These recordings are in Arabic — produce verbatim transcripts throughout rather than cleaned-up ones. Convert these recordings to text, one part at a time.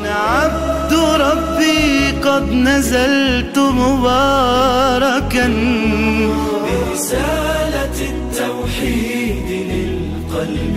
أنا عبد ربي قد نزلت مباركا برسالة التوحيد للقلب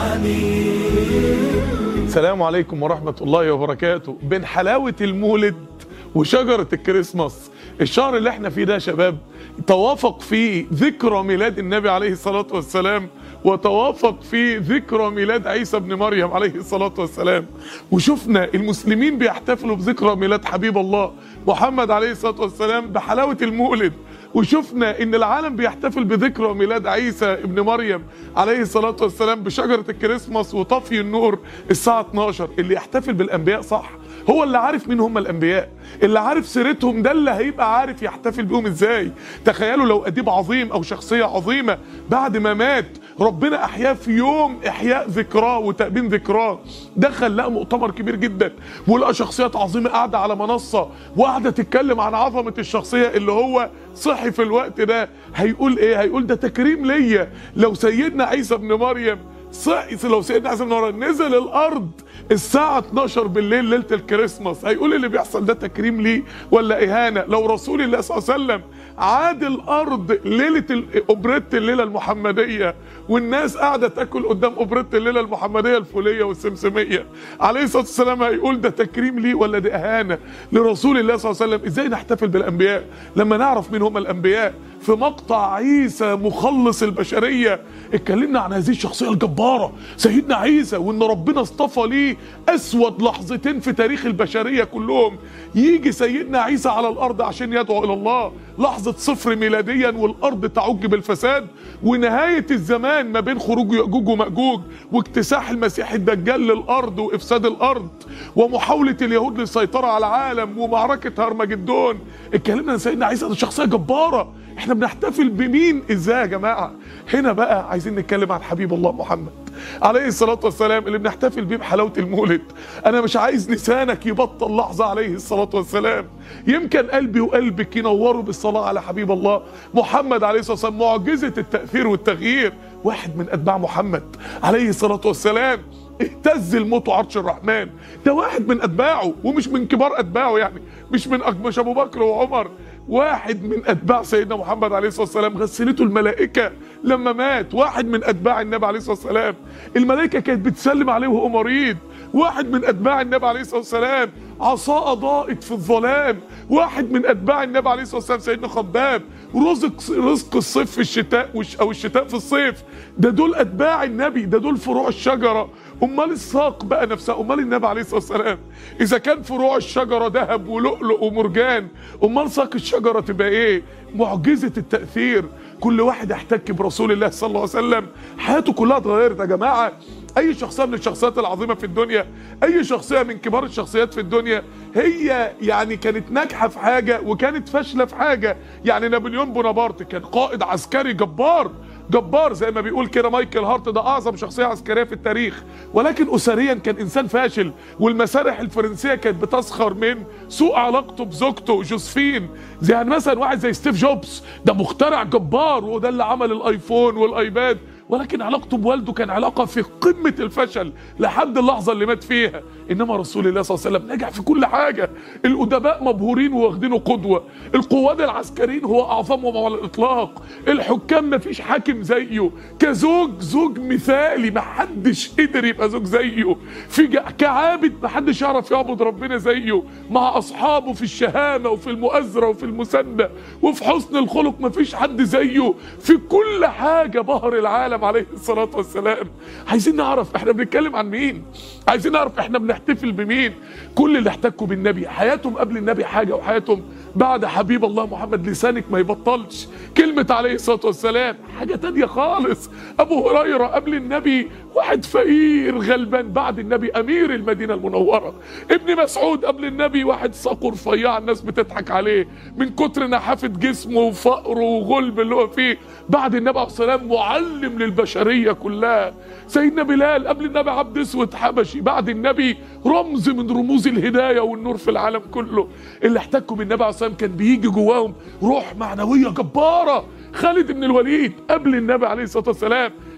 العميق. السلام عليكم ورحمة الله وبركاته. بين حلاوة المولد وشجرة الكريسماس، الشهر اللي احنا فيه ده يا شباب توافق فيه ذكرى ميلاد النبي عليه الصلاة والسلام، وتوافق فيه ذكرى ميلاد عيسى ابن مريم عليه الصلاة والسلام. وشفنا المسلمين بيحتفلوا بذكرى ميلاد حبيب الله محمد عليه الصلاة والسلام بحلاوة المولد، وشفنا ان العالم بيحتفل بذكرى ميلاد عيسى ابن مريم عليه الصلاة والسلام بشجرة الكريسماس وطفي النور الساعة اتناشر. اللي يحتفل بالانبياء صح هو اللي عارف مين هم الانبياء، اللي عارف سيرتهم، ده اللي هيبقى عارف يحتفل بيهم ازاي. تخيلوا لو اديب عظيم او شخصية عظيمة بعد ما مات ربنا احياه في يوم احياء ذكراه وتأبين ذكراه، دخل لقى مؤتمر كبير جدا ولقى شخصيات عظيمة قاعدة على منصة وقاعدة تتكلم عن عظمة الشخصية اللي هو صحي في الوقت ده. هيقول ايه؟ هيقول ده تكريم ليا لو سيدنا عيسى ابن مريم صحي، لو سيدنا عيسى ابن مريم نزل الارض الساعة اتناشر بالليل ليلة الكريسماس. هيقول اللي بيحصل ده تكريم ليه ولا اهانة؟ لو رسول الله صلى الله عليه وسلم عاد الارض ليلة اوبريت الليلة المحمدية والناس قاعدة تاكل قدام اوبريت الليلة المحمدية الفولية والسمسمية عليه الصلاة والسلام، هيقول ده تكريم ليه ولا دي اهانة لرسول الله صلى الله عليه وسلم؟ ازاي نحتفل بالانبياء لما نعرف مين هم الانبياء؟ في مقطع عيسى مخلص البشرية اتكلمنا عن هذه الشخصية الجبارة سيدنا عيسى، وان ربنا اصطفى ليه اسود لحظتين في تاريخ البشرية كلهم. يجي سيدنا عيسى على الارض عشان يدعو الى الله، لحظة صفر ميلاديا والارض تعج بالفساد، ونهاية الزمان ما بين خروج يأجوج ومأجوج واكتساح المسيح الدجال للارض وافساد الارض ومحاولة اليهود للسيطرة على العالم ومعركة هرمجدون. اتكلمنا عن سيدنا عيسى، ده شخصية جبارة. احنا بنحتفل بمين ازاي يا جماعة؟ هنا بقى عايزين نتكلم عن حبيب الله محمد عليه الصلاة والسلام اللي بنحتفل بيه بحلاوة المولد. انا مش عايز لسانك يبطل لحظة عليه الصلاة والسلام. يمكن قلبي وقلبك ينوروا بالصلاة على حبيب الله محمد عليه الصلاة والسلام. معجزة التأثير والتغيير. واحد من اتباع محمد عليه الصلاة والسلام اهتز الموت عرش الرحمن، ده واحد من اتباعه ومش من كبار اتباعه، يعني مش من مش ابو بكر وعمر، واحد من اتباع سيدنا محمد عليه الصلاه والسلام غسلته الملائكه لما مات. واحد من اتباع النبي عليه الصلاه والسلام الملائكه كانت بتسلم عليه وهو مريض. واحد من اتباع النبي عليه الصلاه والسلام عصاه ضاءت في الظلام. واحد من اتباع النبي عليه الصلاه والسلام سيدنا خباب رزق رزق الصيف في الشتاء او الشتاء في الصيف. ده دول اتباع النبي، ده دول فروع الشجره. امال الساق بقى نفسها، امال النبي عليه الصلاه والسلام اذا كان فروع الشجره ذهب ولؤلؤ ومرجان، امال ساق الشجره تبقى ايه؟ معجزه التاثير. كل واحد احتك برسول الله صلى الله عليه وسلم حياته كلها اتغيرت يا جماعه. اي شخصيه من الشخصيات العظيمه في الدنيا، اي شخصيه من كبار الشخصيات في الدنيا، هي يعني كانت ناجحه في حاجه وكانت فاشله في حاجه. يعني نابليون بونابرت كان قائد عسكري جبار جبار زي ما بيقول كده مايكل هارت، ده اعظم شخصيه عسكريه في التاريخ، ولكن اسريا كان انسان فاشل. والمسارح الفرنسيه كانت بتسخر من سوء علاقته بزوجته جوزفين. زي يعني مثلا واحد زي ستيف جوبز، ده مخترع جبار وده اللي عمل الايفون والايباد، ولكن علاقته بوالده كان علاقه في قمه الفشل لحد اللحظه اللي مات فيها. انما رسول الله صلى الله عليه وسلم نجح في كل حاجه. الادباء مبهورين واخدينه قدوه، القواد العسكريين هو اعظمهم على الاطلاق، الحكام مفيش حاكم زيه، كزوج زوج مثالي محدش قدر يبقى زوج زيه، في كعابد محدش يعرف يعبد ربنا زيه، مع اصحابه في الشهامه وفي المؤازره وفي المسانده وفي حسن الخلق مفيش حد زيه، في كل حاجه بهر العالم عليه الصلاة والسلام. عايزين نعرف احنا بنتكلم عن مين، عايزين نعرف احنا بنحتفل بمين. كل اللي احتكوا بالنبي حياتهم قبل النبي حاجة وحياتهم بعد حبيب الله محمد لسانك ما يبطلش كلمة عليه الصلاة والسلام حاجة تانية خالص. ابو هريرة قبل النبي واحد فقير غلبان، بعد النبي امير المدينة المنورة. ابن مسعود قبل النبي واحد ساقه رفيع الناس بتضحك عليه من كتر نحافة جسمه وفقره وغلب اللي هو فيه، بعد النبي عليه الصلاة والسلام معلم للبشرية كلها. سيدنا بلال قبل النبي عبد اسود حبشي، بعد النبي رمز من رموز الهداية والنور في العالم كله. اللي احتكوا بالنبي عليه الصلاة والسلام كان بيجي جواهم روح معنوية جبارة. خالد بن الوليد قبل النبي عليه الصلاة والسلام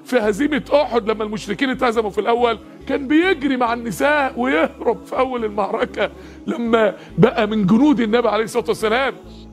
في هزيمة أحد لما المشركين اتهزموا في الأول، كان بيجري مع النساء ويهرب في أول المعركة. لما بقى من جنود النبي عليه الصلاة والسلام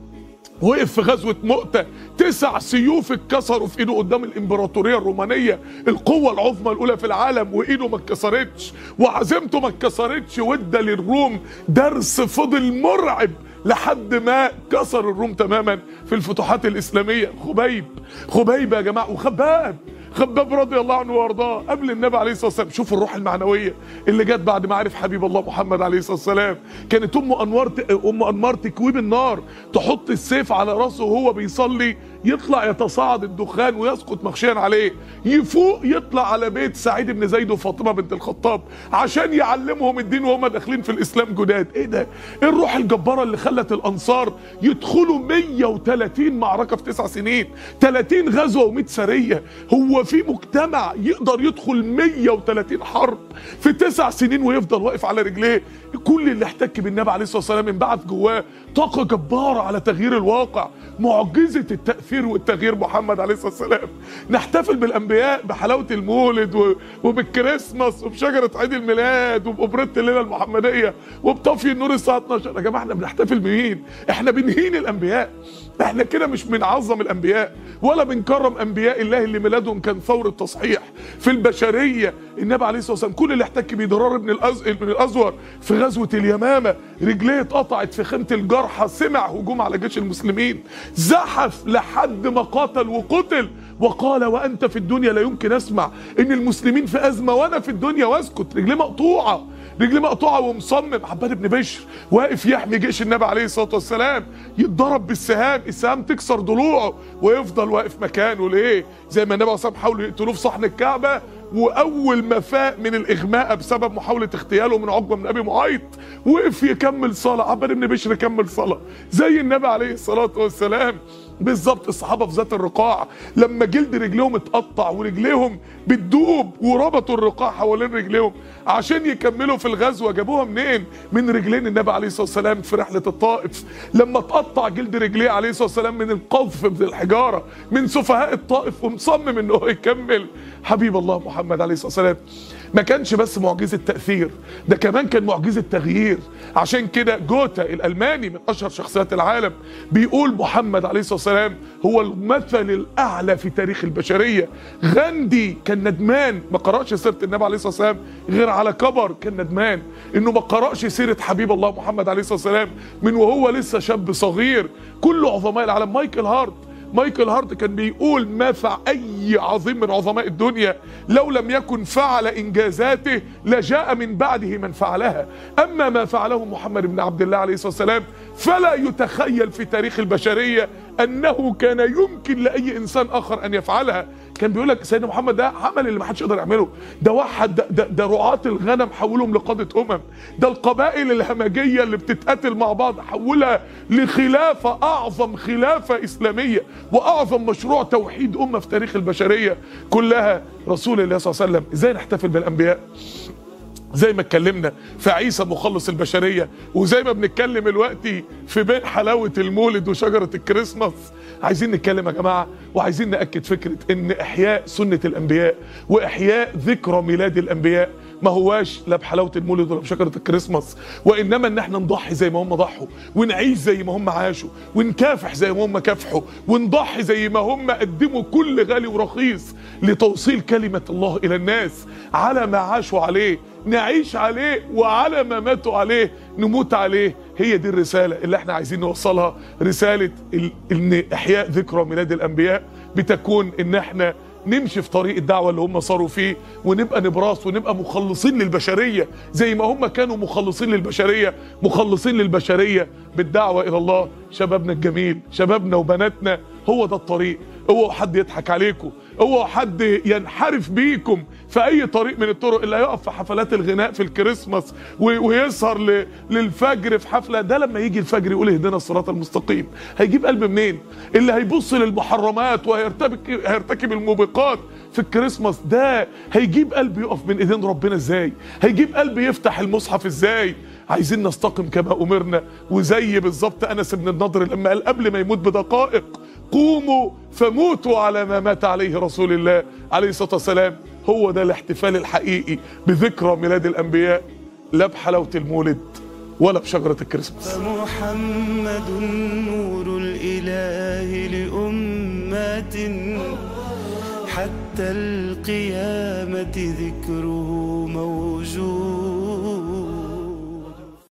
وقف في غزوة مؤتة، تسع سيوف اتكسروا في ايده قدام الامبراطورية الرومانية، القوة العظمى الاولى في العالم، وايده ما اتكسرتش وعزيمته ما اتكسرتش، وادى للروم درس فضل مرعب لحد ما كسر الروم تماما في الفتوحات الاسلامية. خبيب خبيب يا جماعة، وخباب خباب رضي الله عنه وارضاه قبل النبي عليه الصلاه والسلام. شوفوا الروح المعنويه اللي جت بعد ما عرف حبيب الله محمد عليه الصلاه والسلام. كانت ام انوار ام انمار تكويه بالنار، تحط السيف على راسه وهو بيصلي، يطلع يتصاعد الدخان ويسقط مغشيا عليه، يفوق يطلع على بيت سعيد بن زيد وفاطمه بنت الخطاب عشان يعلمهم الدين وهم داخلين في الاسلام جداد. ايه ده؟ ايه الروح الجباره اللي خلت الانصار يدخلوا مية وتلاتين معركه في تسع سنين، تلاتين غزوه ومية سريه؟ هو في مجتمع يقدر يدخل مية وتلاتين حرب في تسع سنين ويفضل واقف على رجليه؟ كل اللي احتك بالنبي عليه الصلاه والسلام انبعث جواه طاقه جباره على تغيير الواقع، معجزه التاثير والتغيير محمد عليه الصلاه والسلام. نحتفل بالانبياء بحلاوه المولد وبالكريسماس وبشجره عيد الميلاد وبأوبريت الليله المحمديه وبطفي النور الساعه اتناشر. يا جماعه احنا بنحتفل بمين؟ احنا بنهين الانبياء، احنا كده مش بنعظم الانبياء ولا بنكرم انبياء الله اللي ميلادهم كان ثوره تصحيح في البشريه. النبي عليه الصلاه والسلام كل اللي احتك بيه ضرار بن الأز... بن الازور في غزوه اليمامه، رجليه اتقطعت في خيمه الجرحى، سمع هجوم على جيش المسلمين، زحف لحد ما قاتل وقتل، وقال وانت في الدنيا لا يمكن اسمع ان المسلمين في ازمه وانا في الدنيا واسكت. رجليه مقطوعه رجليه مقطوعه ومصمم. عباد بن بشر واقف يحمي جيش النبي عليه الصلاه والسلام، يتضرب بالسهام، السهام تكسر ضلوعه ويفضل واقف مكانه. ليه؟ زي ما النبي عليه الصلاه والسلام حاولوا يقتلوه في صحن الكعبه، واول ما فاق من الاغماء بسبب محاوله اغتياله من عقبه من ابي معيط وقف يكمل صلاه. عباد بن بشر كمل صلاه زي النبي عليه الصلاه والسلام بالظبط. الصحابه في ذات الرقاع لما جلد رجليهم اتقطع ورجليهم بتدوب وربطوا الرقاع حوالين رجليهم عشان يكملوا في الغزوه، جابوها منين؟ من رجلين النبي عليه الصلاه والسلام في رحله الطائف، لما اتقطع جلد رجليه عليه الصلاه والسلام من القذف بالحجاره من سفهاء الطائف، ومصمم انه يكمل. حبيب الله محمد عليه الصلاه والسلام ما كانش بس معجزه تاثير، ده كمان كان معجزه تغيير. عشان كده جوتا الالماني من اشهر شخصيات العالم بيقول محمد عليه الصلاه والسلام هو المثل الاعلى في تاريخ البشريه. غاندي كان ندمان ما قرأش سيره النبي عليه الصلاه والسلام غير على كبر، كان ندمان انه ما قرأش سيره حبيب الله محمد عليه الصلاه والسلام من وهو لسه شاب صغير. كل عظماء العالم، مايكل هارت مايكل هارت كان بيقول ما فعل اي عظيم من عظماء الدنيا لو لم يكن فعل انجازاته لجاء من بعده من فعلها، اما ما فعله محمد بن عبد الله عليه الصلاه والسلام فلا يتخيل في تاريخ البشريه انه كان يمكن لاي انسان اخر ان يفعلها. كان بيقول لك سيدنا محمد ده عمل اللي ما حدش يقدر يعمله، ده وحد، ده, ده, ده رعاة الغنم حولهم لقادة امم، ده القبائل الهمجيه اللي بتتقاتل مع بعض حولها لخلافه، اعظم خلافه اسلاميه واعظم مشروع توحيد امه في تاريخ البشريه كلها رسول الله صلى الله عليه وسلم. ازاي نحتفل بالانبياء؟ زي ما اتكلمنا في عيسى مخلص البشريه، وزي ما بنتكلم دلوقتي في بين حلاوه المولد وشجره الكريسماس، عايزين نتكلم يا جماعه وعايزين ناكد فكره ان احياء سنه الانبياء واحياء ذكرى ميلاد الانبياء ما هواش لا بحلاوه المولد ولا بشجره الكريسماس، وانما ان احنا نضحي زي ما هم ضحوا، ونعيش زي ما هم عاشوا، ونكافح زي ما هم كافحوا، ونضحي زي ما هم قدموا كل غالي ورخيص لتوصيل كلمه الله الى الناس. على ما عاشوا عليه نعيش عليه، وعلى ما ماتوا عليه نموت عليه. هي دي الرسالة اللي احنا عايزين نوصلها، رسالة ان احياء ذكرى ميلاد الانبياء بتكون ان احنا نمشي في طريق الدعوة اللي هم صاروا فيه، ونبقى نبراس ونبقى مخلصين للبشرية زي ما هم كانوا مخلصين للبشرية، مخلصين للبشرية بالدعوة الى الله. شبابنا الجميل، شبابنا وبناتنا، هو ده الطريق. اوعوا حد يضحك عليكم، اوعوا حد ينحرف بيكم في اي طريق من الطرق. اللي هيقف في حفلات الغناء في الكريسماس ويسهر للفجر في حفله، ده لما يجي الفجر يقول اهدنا الصراط المستقيم، هيجيب قلب منين؟ اللي هيبص للمحرمات وهيرتكب هيرتكب الموبقات في الكريسماس، ده هيجيب قلب يقف بين ايدين ربنا ازاي؟ هيجيب قلب يفتح المصحف ازاي؟ عايزين نستقم كما امرنا، وزي بالظبط انس بن النضر لما قال قبل ما يموت بدقائق قوموا فموتوا على ما مات عليه رسول الله عليه الصلاة والسلام. هو ده الاحتفال الحقيقي بذكرى ميلاد الأنبياء، لا بحلاوة المولد ولا بشجرة الكريسماس. فمحمد نور الإله لأمات حتى القيامة ذكره موجود.